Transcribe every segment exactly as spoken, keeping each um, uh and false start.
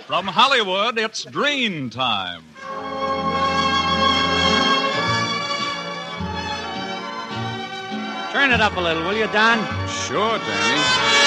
From Hollywood, it's Dream Time. Turn it up a little, will you, Don? Sure, Danny.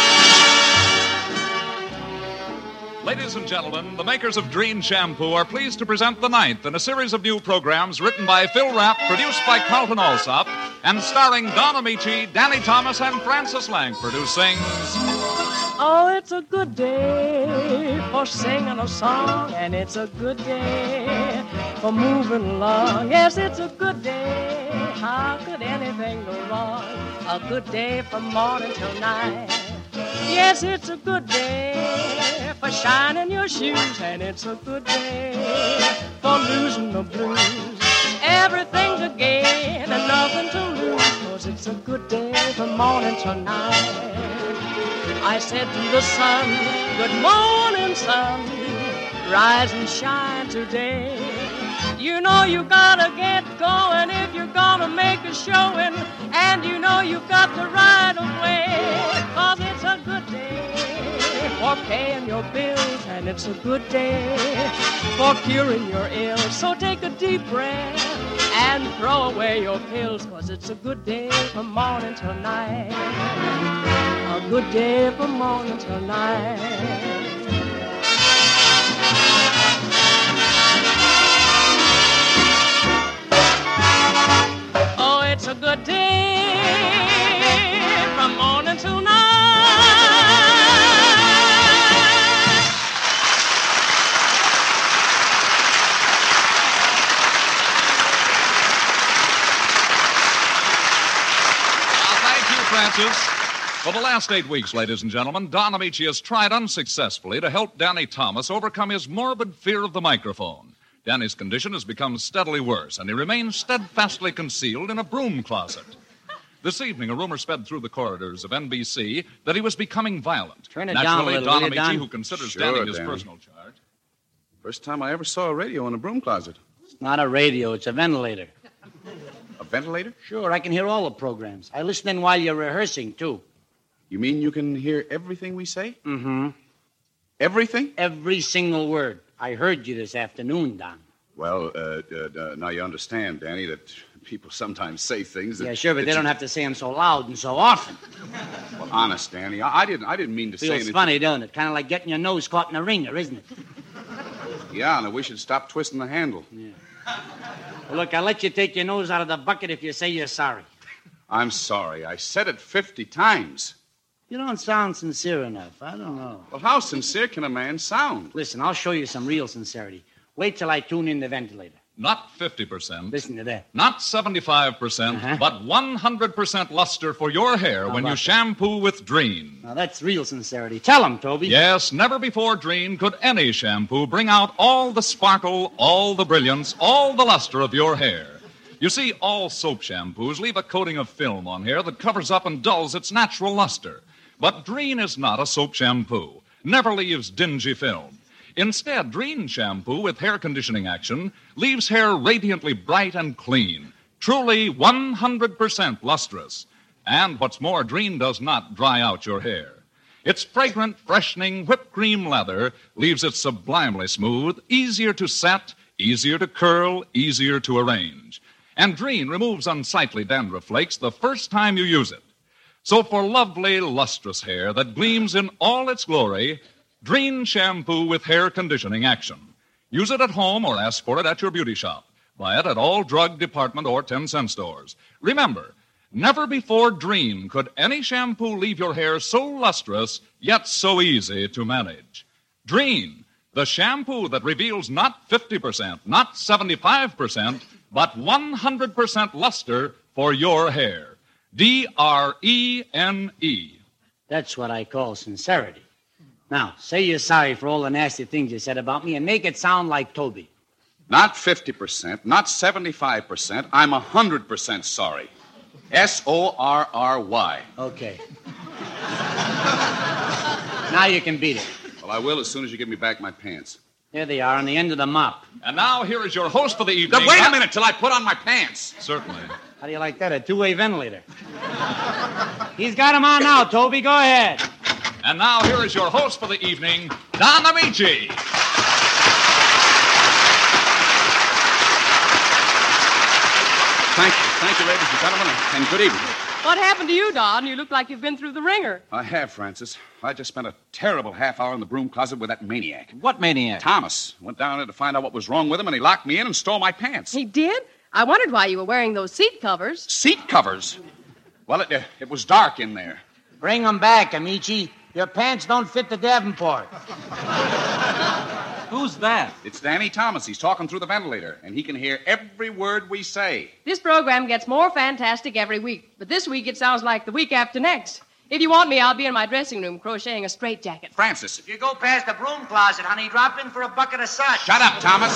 Ladies and gentlemen, the makers of Dream Shampoo are pleased to present The Ninth in a series of new programs written by Phil Rapp, produced by Carlton Alsop, and starring Don Amici, Danny Thomas, and Francis Langford, who sings... Oh, it's a good day for singing a song, and it's a good day for moving along. Yes, it's a good day. How could anything go wrong? A good day from morning till night. Yes, it's a good day for shining your shoes, and it's a good day for losing the blues. Everything to gain and nothing to lose, 'cause it's a good day from morning till night. I said to the sun, good morning, sun, rise and shine today. You know you gotta get going if you're gonna make a showing, and you know you got to ride away, 'cause it's a good day for paying your bills, and it's a good day for curing your ills. So take a deep breath and throw away your pills, 'cause it's a good day from morning till night. A good day from morning till night. Oh, it's a good day from morning till night. Well, thank you, Francis. For the last eight weeks, ladies and gentlemen, Don Amici has tried unsuccessfully to help Danny Thomas overcome his morbid fear of the microphone. Danny's condition has become steadily worse, and he remains steadfastly concealed in a broom closet. This evening, a rumor sped through the corridors of N B C that he was becoming violent. Turn it Naturally, down a little, Don will you, Amici, Don? who considers Sure, Danny his Danny. personal charge. First time I ever saw a radio in a broom closet. It's not a radio, it's a ventilator. A ventilator? Sure, I can hear all the programs. I listen in while you're rehearsing, too. You mean you can hear everything we say? Mm-hmm. Everything? Every single word. I heard you this afternoon, Don. Well, uh, uh, uh, now you understand, Danny, that people sometimes say things that... Yeah, sure, but that they you- don't have to say them so loud and so often. Well, honest, Danny, I, I didn't I didn't mean to say Feels anything... funny, doesn't it? Kind of like getting your nose caught in a ringer, isn't it? Yeah, and I wish you'd stop twisting the handle. Yeah. Well, look, I'll let you take your nose out of the bucket if you say you're sorry. I'm sorry. I said it fifty times. You don't sound sincere enough. I don't know. Well, how sincere can a man sound? Listen, I'll show you some real sincerity. Wait till I tune in the ventilator. Not fifty percent. Listen to that. Not seventy-five percent, Uh-huh. but one hundred percent luster for your hair How when you about that? shampoo with Dream. Now, that's real sincerity. Tell him, Toby. Yes, never before Dream could any shampoo bring out all the sparkle, all the brilliance, all the luster of your hair. You see, all soap shampoos leave a coating of film on hair that covers up and dulls its natural luster. But Dream is not a soap shampoo. Never leaves dingy film. Instead, Dream shampoo with hair conditioning action leaves hair radiantly bright and clean. Truly one hundred percent lustrous. And what's more, Dream does not dry out your hair. Its fragrant, freshening whipped cream lather leaves it sublimely smooth, easier to set, easier to curl, easier to arrange. And Dream removes unsightly dandruff flakes the first time you use it. So for lovely, lustrous hair that gleams in all its glory, Dream shampoo with hair conditioning action. Use it at home or ask for it at your beauty shop. Buy it at all drug department or ten-cent stores. Remember, never before Dream could any shampoo leave your hair so lustrous, yet so easy to manage. Dream, the shampoo that reveals not fifty percent, not seventy-five percent, but one hundred percent luster for your hair. D R E N E. That's what I call sincerity. Now, say you're sorry for all the nasty things you said about me and make it sound like Toby. Not fifty percent, not seventy-five percent. I'm one hundred percent sorry. S O R R Y. Okay. Now you can beat it. Well, I will as soon as you give me back my pants. There they are on the end of the mop. And now here is your host for the evening. Now, wait a minute till I put on my pants. Certainly. How do you like that? A two-way ventilator. He's got him on now, Toby. Go ahead. And now here is your host for the evening, Don Amici. Thank you. Thank you, ladies and gentlemen, and good evening. What happened to you, Don? You look like you've been through the ringer. I have, Francis. I just spent a terrible half hour in the broom closet with that maniac. What maniac? Thomas. Went down there to find out what was wrong with him, and he locked me in and stole my pants. He did? I wondered why you were wearing those seat covers. Seat covers? Well, it, uh, it was dark in there. Bring 'em back, Amici. Your pants don't fit the Davenport. Who's that? It's Danny Thomas. He's talking through the ventilator, and he can hear every word we say. This program gets more fantastic every week, but this week it sounds like the week after next. If you want me, I'll be in my dressing room crocheting a straitjacket. Francis. If you go past the broom closet, honey, drop in for a bucket of suds. Shut up, Thomas.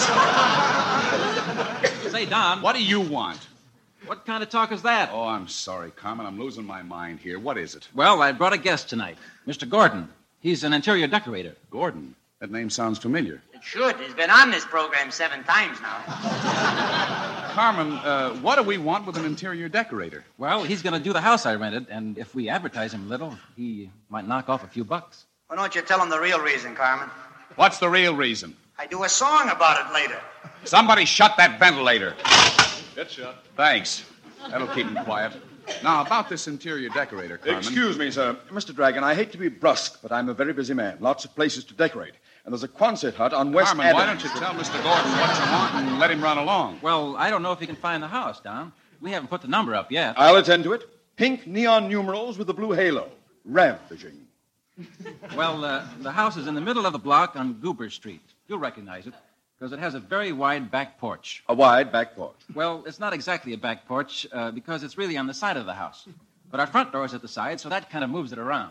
Say, Don. What do you want? What kind of talk is that? Oh, I'm sorry, Carmen. I'm losing my mind here. What is it? Well, I brought a guest tonight, Mister Gordon. He's an interior decorator. Gordon. That name sounds familiar. It should. He's been on this program seven times now. Carmen, uh, what do we want with an interior decorator? Well, he's going to do the house I rented, and if we advertise him a little, he might knock off a few bucks. Why don't you tell him the real reason, Carmen? What's the real reason? I do a song about it later. Somebody shut that ventilator. Get shut. Thanks. That'll keep him quiet. Now, about this interior decorator, Carmen. Excuse me, sir. Mister Dragon, I hate to be brusque, but I'm a very busy man. Lots of places to decorate. And there's a Quonset hut on West Carmen, Avenue. why don't you tell Mister Gordon what you want and let him run along? Well, I don't know if he can find the house, Don. We haven't put the number up yet. I'll attend to it. Pink neon numerals with a blue halo. Ravishing. Well, uh, the house is in the middle of the block on Goober Street. You'll recognize it, because it has a very wide back porch. A wide back porch. Well, it's not exactly a back porch, uh, because it's really on the side of the house. But our front door is at the side, so that kind of moves it around.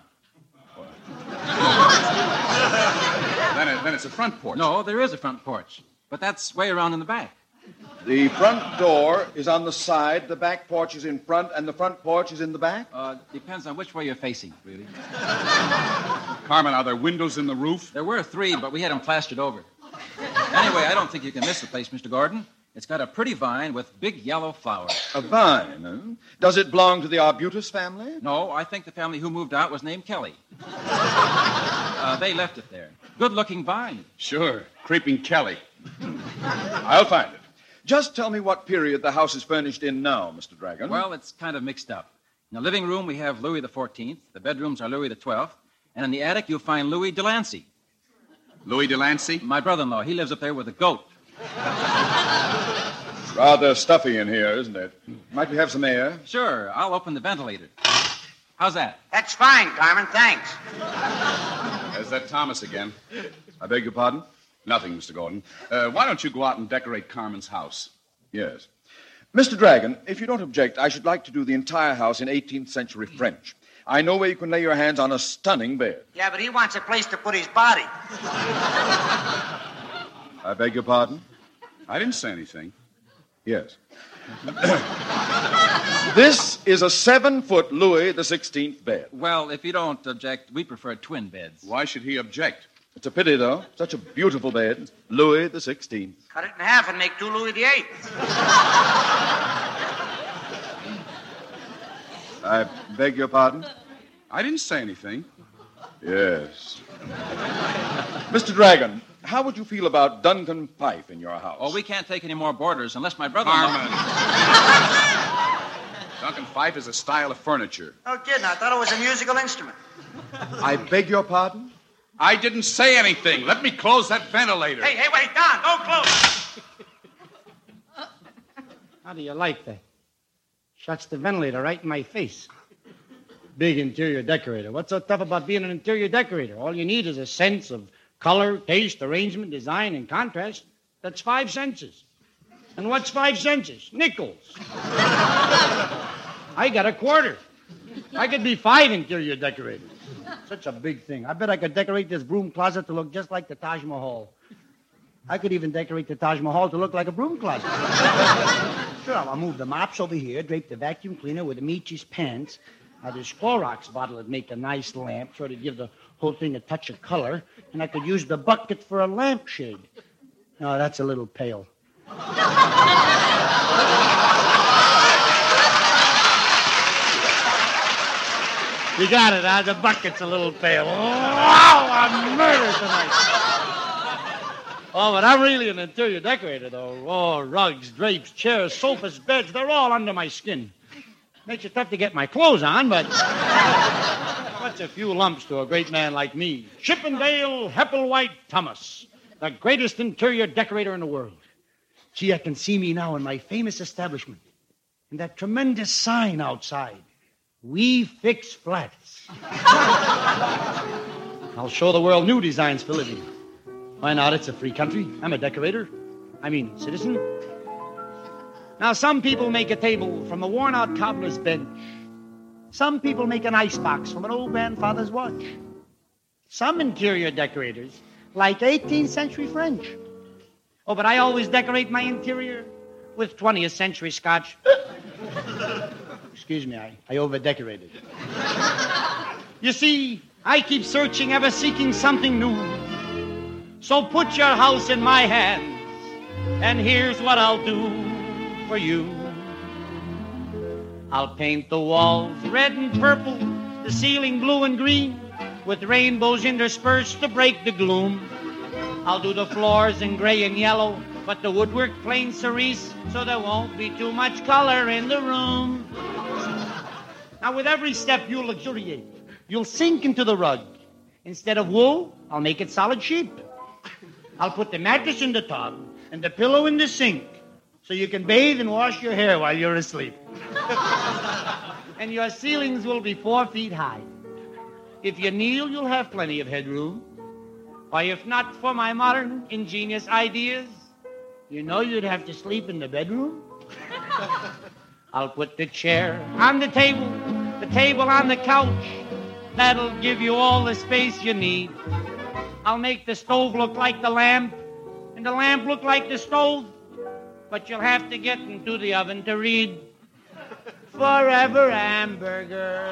Then, it, then it's a front porch. No, there is a front porch, but that's way around in the back. The front door is on the side, the back porch is in front, and the front porch is in the back? Uh, depends on which way you're facing, really. Carmen, are there windows in the roof? There were three, but we had them plastered over. Anyway, I don't think you can miss the place, Mister Gordon. It's got a pretty vine with big yellow flowers. A vine, huh? Does it belong to the Arbutus family? No, I think the family who moved out was named Kelly. Uh, they left it there. Good-looking vine. Sure. Creeping Kelly. I'll find it. Just tell me what period the house is furnished in now, Mister Dragon. Well, it's kind of mixed up. In the living room, we have Louis the fourteenth. The bedrooms are Louis the twelfth. And in the attic, you'll find Louis Delancey. Louis Delancey? My brother-in-law. He lives up there with a goat. Rather stuffy in here, isn't it? Might we have some air? Sure, I'll open the ventilator. How's that? That's fine, Carmen. Thanks. There's that Thomas again. I beg your pardon? Nothing, Mister Gordon. Uh, why don't you go out and decorate Carmen's house? Yes. Mister Dragon, if you don't object, I should like to do the entire house in eighteenth century French. I know where you can lay your hands on a stunning bed. Yeah, but he wants a place to put his body. I beg your pardon? I didn't say anything. Yes. This is a seven-foot Louis the sixteenth bed. Well, if you don't object, we prefer twin beds. Why should he object? It's a pity, though. Such a beautiful bed. Louis the sixteenth. Cut it in half and make two Louis the eighth. I beg your pardon? I didn't say anything. Yes. Mister Dragon, how would you feel about Duncan Fife in your house? Oh, we can't take any more boarders unless my brother... Carmen. Duncan Fife is a style of furniture. No kidding. I thought it was a musical instrument. I beg your pardon? I didn't say anything. Let me close that ventilator. Hey, hey, wait, Don. Don't close. How do you like that? Shuts the ventilator right in my face. Big interior decorator. What's so tough about being an interior decorator? All you need is a sense of color, taste, arrangement, design, and contrast. That's five senses. And what's five senses? Nickels. I got a quarter. I could be five interior decorators. Such a big thing. I bet I could decorate this broom closet to look just like the Taj Mahal. I could even decorate the Taj Mahal to look like a broom closet. Sure, I'll move the mops over here, drape the vacuum cleaner with Amici's pants. Now, this Clorox bottle would make a nice lamp, sort of give the whole thing a touch of color, and I could use the bucket for a lampshade. No, that's a little pale. You got it, huh? The bucket's a little pale. Wow, I'm murdered tonight. Oh, but I'm really an interior decorator, though. Oh, rugs, drapes, chairs, sofas, beds, they're all under my skin. Makes it tough to get my clothes on, but what's a few lumps to a great man like me? Chippendale Hepplewhite Thomas, the greatest interior decorator in the world. Gee, I can see me now in my famous establishment. And that tremendous sign outside. We fix flats. I'll show the world new designs for living. Why not? It's a free country. I'm a decorator. I mean, citizen. Now, some people make a table from a worn-out cobbler's bench. Some people make an icebox from an old grandfather's watch. Some interior decorators like eighteenth century French. Oh, but I always decorate my interior with twentieth century Scotch. Excuse me, I, I over-decorated. You see, I keep searching, ever seeking something new. So put your house in my hands, and here's what I'll do for you. I'll paint the walls red and purple, the ceiling blue and green, with rainbows interspersed to break the gloom. I'll do the floors in gray and yellow, but the woodwork plain cerise, so there won't be too much color in the room. Now, with every step, you'll luxuriate. You'll sink into the rug. Instead of wool, I'll make it solid sheep. I'll put the mattress in the tub and the pillow in the sink, so you can bathe and wash your hair while you're asleep. And your ceilings will be four feet high. If you kneel, you'll have plenty of headroom. Why, if not for my modern, ingenious ideas, you know you'd have to sleep in the bedroom. I'll put the chair on the table, the table on the couch. That'll give you all the space you need. I'll make the stove look like the lamp, and the lamp look like the stove. But you'll have to get into the oven to read Forever Hamburger.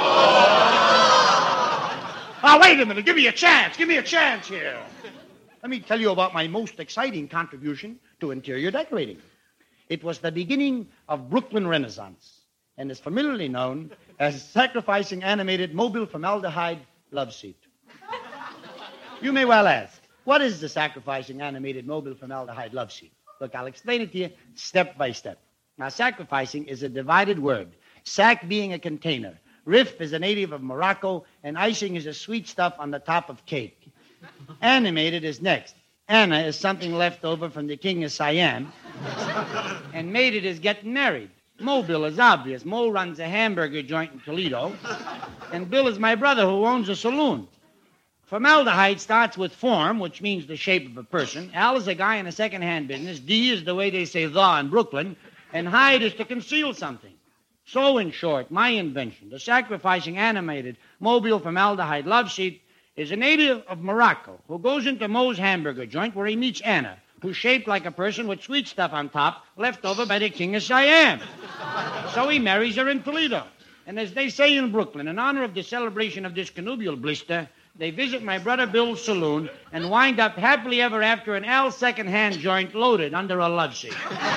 Oh, wait a minute. Give me a chance. Give me a chance here. Let me tell you about my most exciting contribution to interior decorating. It was the beginning of Brooklyn Renaissance and is familiarly known as sacrificing animated mobile formaldehyde love seat. You may well ask, what is the sacrificing animated mobile formaldehyde love seat? Look, I'll explain it to you step by step. Now, sacrificing is a divided word, sac being a container. Rif is a native of Morocco, and icing is a sweet stuff on the top of cake. Animated is next. Anna is something left over from the king of Siam. And mated is getting married. Mobile is obvious. Mo runs a hamburger joint in Toledo. And Bill is my brother who owns a saloon. Formaldehyde starts with form, which means the shape of a person. Al is a guy in a second-hand business. D is the way they say the in Brooklyn. And hide is to conceal something. So, in short, my invention, the sacrificing animated mobile formaldehyde love seat, is a native of Morocco who goes into Mo's hamburger joint where he meets Anna, who's shaped like a person with sweet stuff on top left over by the king of Siam. So he marries her in Toledo. And as they say in Brooklyn, in honor of the celebration of this connubial blister, they visit my brother Bill's saloon and wind up happily ever after in Al's second-hand joint loaded under a love seat.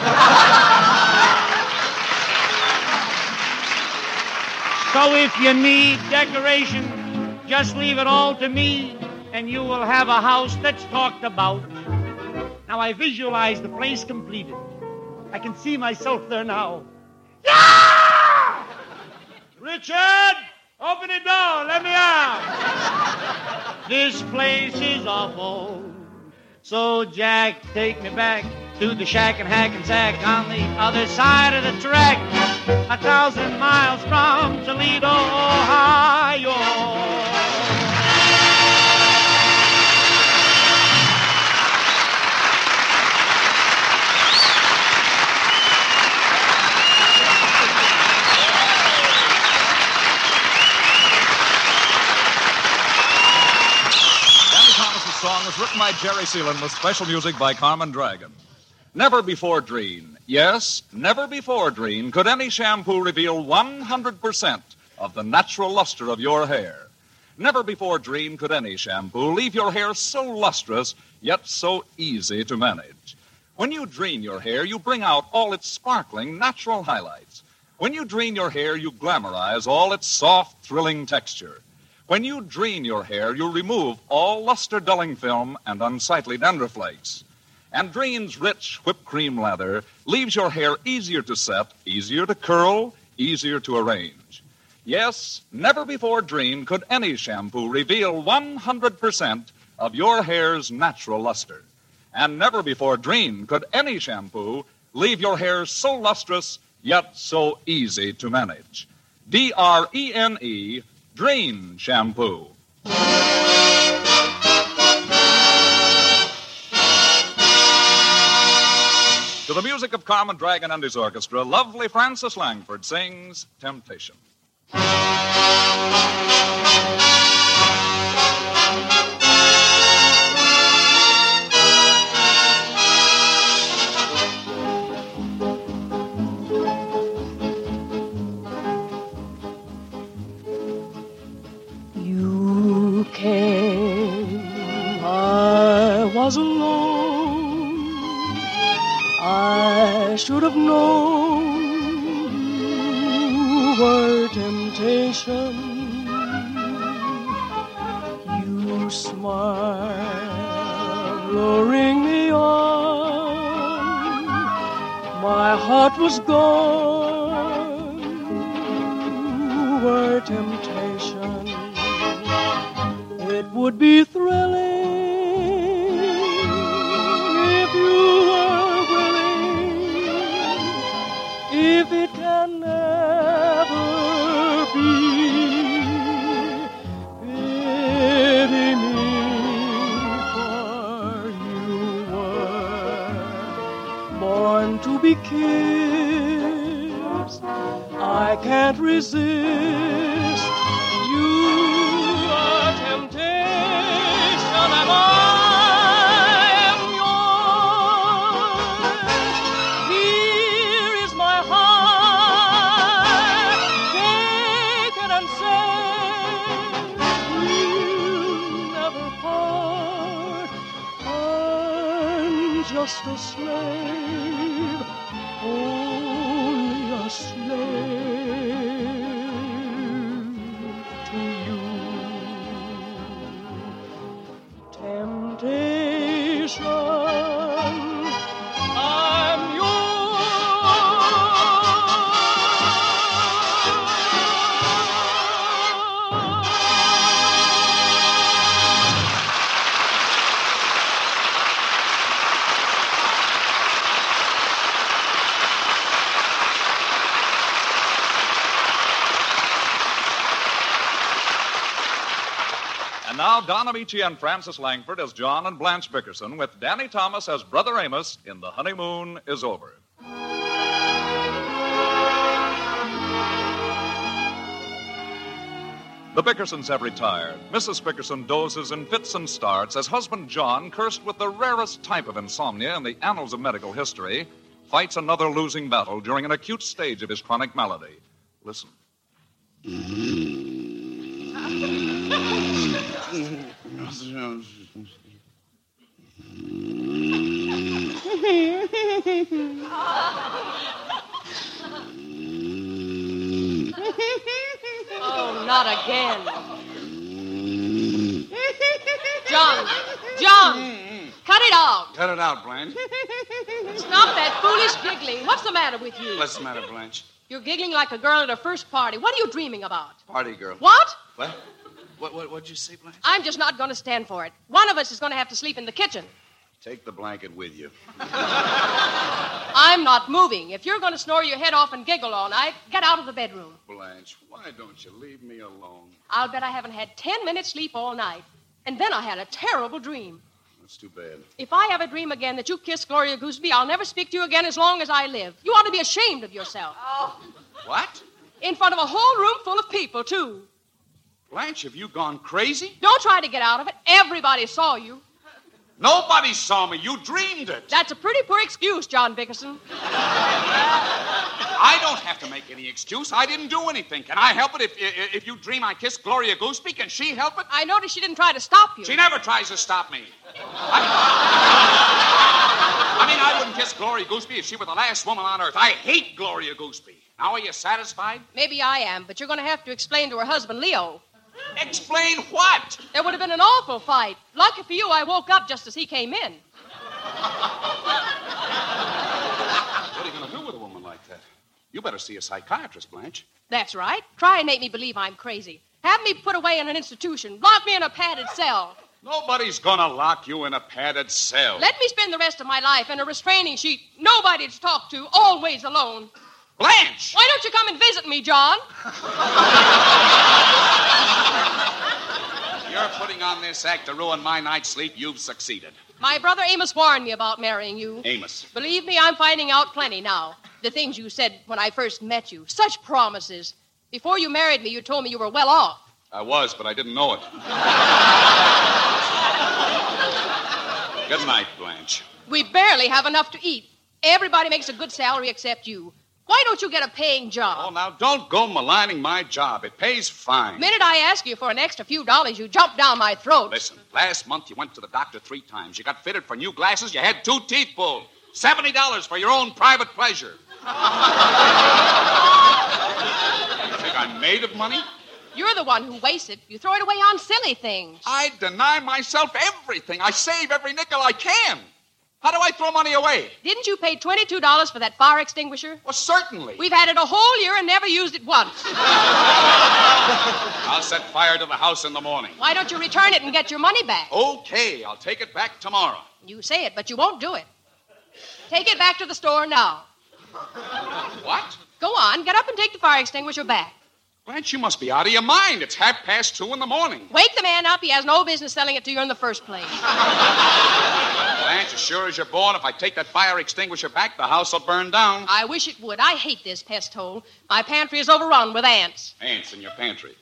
So if you need decoration, just leave it all to me, and you will have a house that's talked about. Now, I visualize the place completed. I can see myself there now. Yeah! Richard, open the door. Let me out. This place is awful. So, Jack, take me back to the shack and hack and sack on the other side of the track, a thousand miles from Toledo, Ohio. Danny Thomas's song was written by Jerry Seelan with special music by Carmen Dragon. Never before, Dreen, yes, never before, Dreen, could any shampoo reveal one hundred percent of the natural luster of your hair. Never before, Dreen, could any shampoo leave your hair so lustrous, yet so easy to manage. When you Dreen your hair, you bring out all its sparkling, natural highlights. When you Dreen your hair, you glamorize all its soft, thrilling texture. When you dreen your hair, you remove all luster-dulling film and unsightly dandruff flakes. And Dreen's rich whipped cream lather leaves your hair easier to set, easier to curl, easier to arrange. Yes, never before Dreen could any shampoo reveal one hundred percent of your hair's natural luster. And never before Dreen could any shampoo leave your hair so lustrous, yet so easy to manage. D R E N E, Dreen Shampoo. To the music of Carmen Dragon and his orchestra, lovely Frances Langford sings Temptation. You came, I was alone. I should have known you were temptation. You smiled, luring me on. My heart was gone. You were temptation. It would be thrilling if you were willing, if it can never be. Pity me, for you were born to be kissed. I can't resist. You are temptation, and I am yours. Here is my heart, take it and say we'll never part. I'm just a slave, only a slave to you. Temptation, I'm And now Don Amici and Frances Langford as John and Blanche Bickerson, with Danny Thomas as Brother Amos in The Honeymoon Is Over. The Bickersons have retired. Missus Bickerson dozes in fits and starts as husband John, cursed with the rarest type of insomnia in the annals of medical history, fights another losing battle during an acute stage of his chronic malady. Listen. Oh, not again. John, John, cut it out. Cut it out, Blanche. Stop that foolish giggling. What's the matter with you? What's the matter, Blanche? You're giggling like a girl at her first party. What are you dreaming about? Party girl. What? What? What, what, what'd you say, Blanche? I'm just not going to stand for it. One of us is going to have to sleep in the kitchen. Take the blanket with you. I'm not moving. If you're going to snore your head off and giggle all night, get out of the bedroom. Blanche, why don't you leave me alone? I'll bet I haven't had ten minutes sleep all night. And then I had a terrible dream. That's too bad. If I ever dream again that you kissed Gloria Gooseby, I'll never speak to you again as long as I live. You ought to be ashamed of yourself. Oh. What? In front of a whole room full of people, too. Blanche, have you gone crazy? Don't try to get out of it. Everybody saw you. Nobody saw me. You dreamed it. That's a pretty poor excuse, John Bickerson. I don't have to make any excuse. I didn't do anything. Can I help it if if you dream I kissed Gloria Gooseby? Can she help it? I noticed she didn't try to stop you. She never tries to stop me. I, I mean, I wouldn't kiss Gloria Gooseby if she were the last woman on earth. I hate Gloria Gooseby. Now, are you satisfied? Maybe I am, but you're going to have to explain to her husband, Leo. Explain what? There would have been an awful fight. Lucky for you, I woke up just as he came in. What are you going to do with a woman like that? You better see a psychiatrist, Blanche. That's right. Try and make me believe I'm crazy. Have me put away in an institution. Lock me in a padded cell. Nobody's going to lock you in a padded cell. Let me spend the rest of my life in a restraining sheet. Nobody to talk to. Always alone. Blanche! Why don't you come and visit me, John? You're putting on this act to ruin my night's sleep. You've succeeded. My brother Amos warned me about marrying you. Amos. Believe me, I'm finding out plenty now. The things you said when I first met you. Such promises. Before you married me, you told me you were well off. I was, but I didn't know it. Good night, Blanche. We barely have enough to eat. Everybody makes a good salary except you. Why don't you get a paying job? Oh, now, don't go maligning my job. It pays fine. The minute I ask you for an extra few dollars, you jump down my throat. Listen, last month you went to the doctor three times. You got fitted for new glasses. You had two teeth pulled. seventy dollars for your own private pleasure. You think I'm made of money? You're the one who wastes it. You throw it away on silly things. I deny myself everything. I save every nickel I can. How do I throw money away? Didn't you pay twenty-two dollars for that fire extinguisher? Well, certainly. We've had it a whole year and never used it once. I'll set fire to the house in the morning. Why don't you return it and get your money back? Okay, I'll take it back tomorrow. You say it, but you won't do it. Take it back to the store now. What? Go on, get up and take the fire extinguisher back. Blanche, you must be out of your mind. It's half past two in the morning. Wake the man up. He has no business selling it to you in the first place. Blanche, as sure as you're born, if I take that fire extinguisher back, the house will burn down. I wish it would. I hate this pest hole. My pantry is overrun with ants. Ants in your pantry.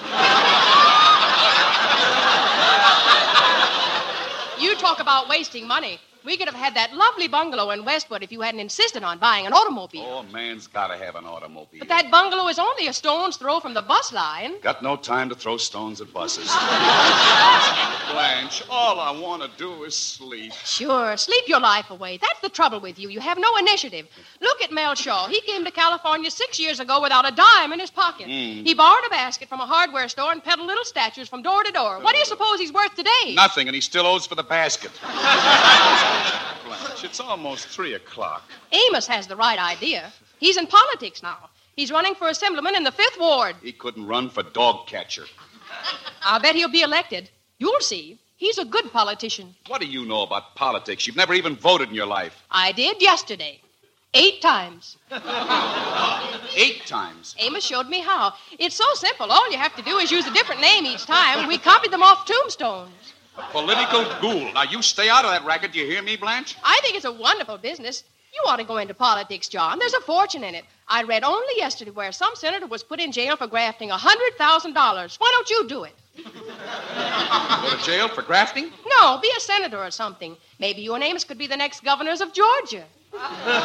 You talk about wasting money. We could have had that lovely bungalow in Westwood if you hadn't insisted on buying an automobile. Oh, a man's got to have an automobile. But that bungalow is only a stone's throw from the bus line. Got no time to throw stones at buses. Blanche, all I want to do is sleep. Sure, sleep your life away. That's the trouble with you. You have no initiative. Look at Mel Shaw. He came to California six years ago without a dime in his pocket. Mm. He borrowed a basket from a hardware store and peddled little statues from door to door. What do you suppose he's worth today? Nothing, and he still owes for the basket. Blanche, it's almost three o'clock. Amos has the right idea. He's in politics now. He's running for assemblyman in the fifth Ward. He couldn't run for dog catcher. I'll bet he'll be elected. You'll see. He's a good politician. What do you know about politics? You've never even voted in your life. I did yesterday. Eight times. Eight times? Amos showed me how. It's so simple. All you have to do is use a different name each time. We copied them off tombstones. A political ghoul. Now, you stay out of that racket. Do you hear me, Blanche? I think it's a wonderful business. You ought to go into politics, John. There's a fortune in it. I read only yesterday where some senator was put in jail for grafting one hundred thousand dollars. Why don't you do it? Go to jail for grafting? No, be a senator or something. Maybe you and Amos could be the next governors of Georgia. Now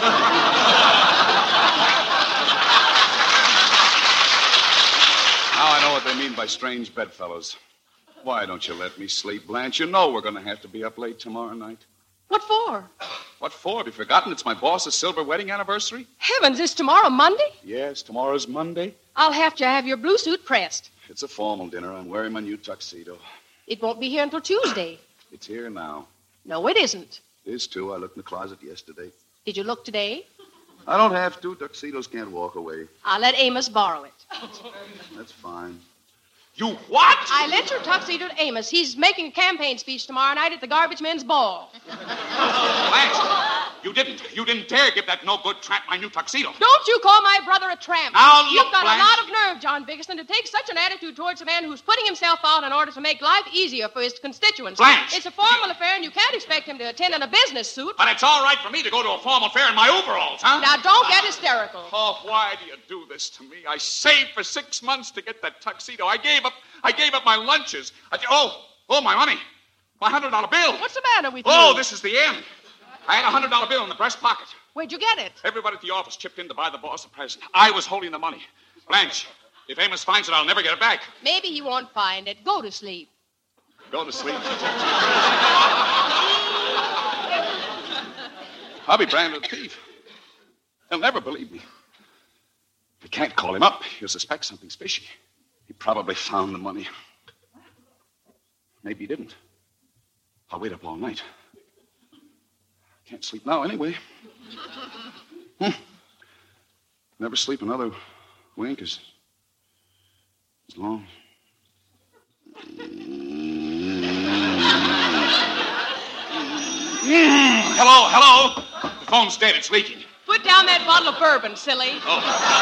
I know what they mean by strange bedfellows. Why don't you let me sleep, Blanche? You know we're going to have to be up late tomorrow night. What for? What for? Have you forgotten it's my boss's silver wedding anniversary? Heavens, is tomorrow Monday? Yes, tomorrow's Monday. I'll have to have your blue suit pressed. It's a formal dinner. I'm wearing my new tuxedo. It won't be here until Tuesday. It's here now. No, it isn't. It is, too. I looked in the closet yesterday. Did you look today? I don't have to. Tuxedos can't walk away. I'll let Amos borrow it. That's fine. You what? I lent your tuxedo to Amos. He's making a campaign speech tomorrow night at the garbage men's ball. Blanche, you didn't. You didn't dare give that no-good tramp my new tuxedo. Don't you call my brother a tramp. Now, look, You've got Blanche. a lot of nerve, John Bickerson, to take such an attitude towards a man who's putting himself out in order to make life easier for his constituents. Blanche. It's a formal affair, and you can't expect him to attend in a business suit. But it's all right for me to go to a formal fair in my overalls, huh? Now, don't get hysterical. Oh, why do you do this to me? I saved for six months to get that tuxedo. I gave up. I gave up my lunches. I, oh, oh, my money. My hundred dollar bill. What's the matter with you? Oh, this is the end. I had a hundred dollar bill in the breast pocket. Where'd you get it? Everybody at the office chipped in to buy the boss a present. I was holding the money. Blanche, if Amos finds it, I'll never get it back. Maybe he won't find it. Go to sleep. Go to sleep. I'll be branded a thief. He'll never believe me. I can't call him up. He'll suspect something's fishy. He He probably found the money. Maybe he didn't. I'll wait up all night. Can't sleep now anyway. Hmm. Never sleep another wink as, as long. Hello, hello. The phone's dead. It's leaking. Put down that bottle of bourbon, silly. Oh.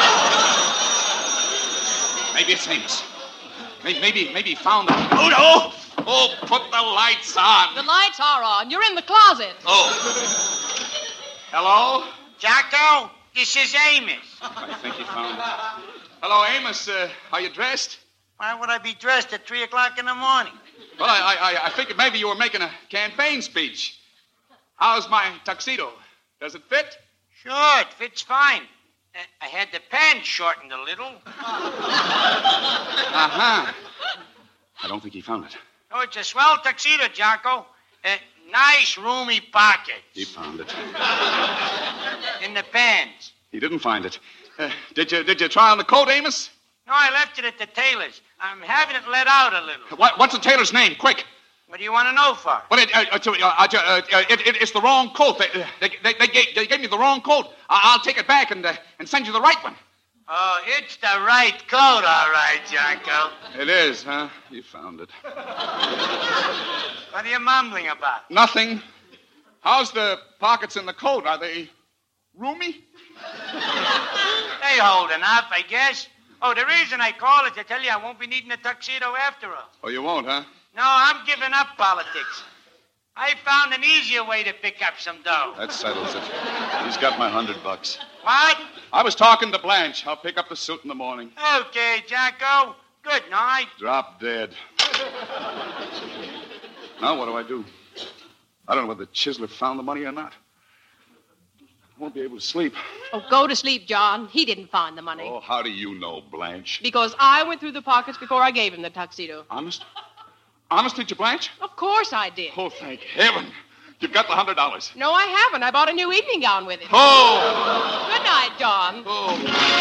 Maybe it's Amos. Maybe, maybe, maybe he found the... Oh, no! Oh, put the lights on. The lights are on. You're in the closet. Oh. Hello? Jocko, this is Amos. I think he found it. Hello, Amos. Uh, are you dressed? Why would I be dressed at three o'clock in the morning? Well, I, I, I figured maybe you were making a campaign speech. How's my tuxedo? Does it fit? Sure, it fits fine. Uh, I had the pants shortened a little. Uh-huh. I don't think he found it. Oh, it's a swell tuxedo, Jocko. Uh, nice, roomy pockets. He found it. In the pants. He didn't find it. Uh, did you did you try on the coat, Amos? No, I left it at the tailor's. I'm having it let out a little. What, what's the tailor's name? Quick. What do you want to know for? But it, uh, uh, uh, uh, uh, it, it, it's the wrong coat. They, they, they, they, gave, they gave me the wrong coat. I, I'll take it back and uh, and send you the right one. Oh, it's the right coat, all right, Jocko. It is, huh? You found it. What are you mumbling about? Nothing. How's the pockets in the coat? Are they roomy? They hold enough, I guess. Oh, the reason I call is to tell you I won't be needing a tuxedo after all. Oh, you won't, huh? No, I'm giving up politics. I found an easier way to pick up some dough. That settles it. He's got my hundred bucks. What? I was talking to Blanche. I'll pick up the suit in the morning. Okay, Jocko. Good night. Drop dead. Now what do I do? I don't know whether Chisler found the money or not. I won't be able to sleep. Oh, go to sleep, John. He didn't find the money. Oh, how do you know, Blanche? Because I went through the pockets before I gave him the tuxedo. Honest? Honest, did you, Blanche? Of course I did. Oh, thank heaven. You've got the hundred dollars. No, I haven't. I bought a new evening gown with it. Oh! Good night, John. Oh.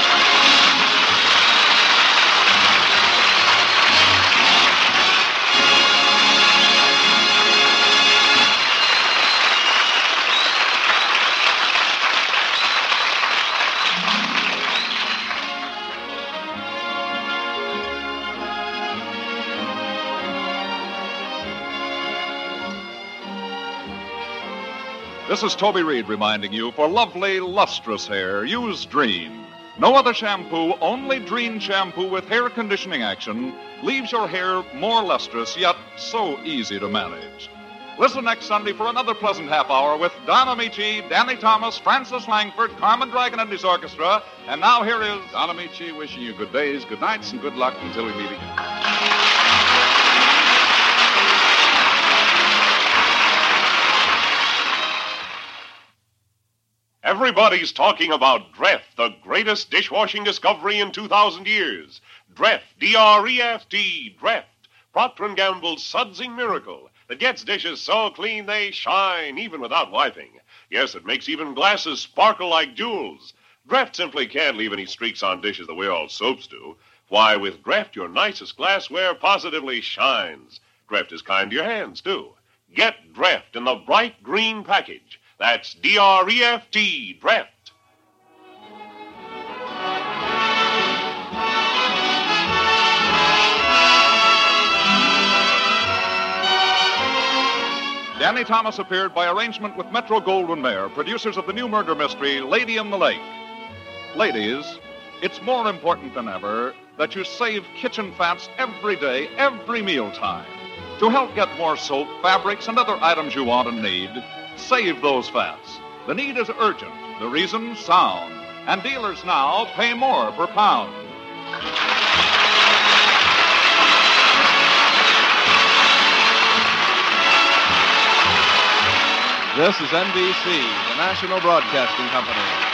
This is Toby Reed reminding you, for lovely, lustrous hair, use Dreen. No other shampoo, only Dreen shampoo with hair conditioning action, leaves your hair more lustrous, yet so easy to manage. Listen next Sunday for another pleasant half hour with Don Amici, Danny Thomas, Francis Langford, Carmen Dragon and his orchestra. And now here is Don Amici wishing you good days, good nights, and good luck until we meet again. Everybody's talking about Dreft, the greatest dishwashing discovery in two thousand years. Dreft, D R E F T, Dreft, Procter and Gamble's sudsing miracle that gets dishes so clean they shine even without wiping. Yes, it makes even glasses sparkle like jewels. Dreft simply can't leave any streaks on dishes the way all soaps do. Why, with Dreft, your nicest glassware positively shines. Dreft is kind to your hands, too. Get Dreft in the bright green package. That's D R E F T, Dreft. Danny Thomas appeared by arrangement with Metro-Goldwyn-Mayer, producers of the new murder mystery, Lady in the Lake. Ladies, it's more important than ever that you save kitchen fats every day, every mealtime. To help get more soap, fabrics, and other items you want and need, save those fats. The need is urgent, the reason sound, and dealers now pay more per pound. This is N B C, the National Broadcasting Company.